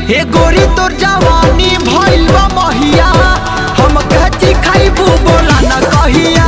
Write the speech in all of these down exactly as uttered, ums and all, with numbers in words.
हे गोरी तोर जवानी भइल बा महिया हम कहती खाइबू बोला न कहिया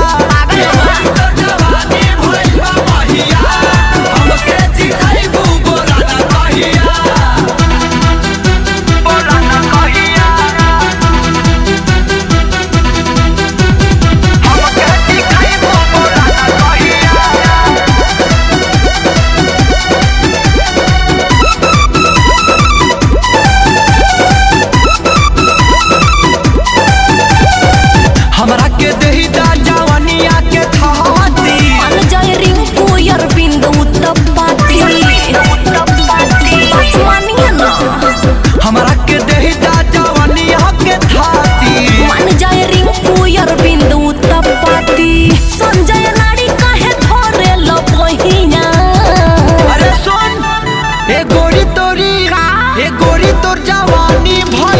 हमरा के देही दा जवानिया के थाती मन जाय रिंकू यार बिंदु उत्तपाती मानिया ना हमरा के देही दा जवानिया के थाती मन जाय रिंकू यार बिंदु उत्तपाती संजय नाड़ी काहे धरे ल बहिया अरे सुन ए गोरी तोरी ए गोरी तोर जवानी भइल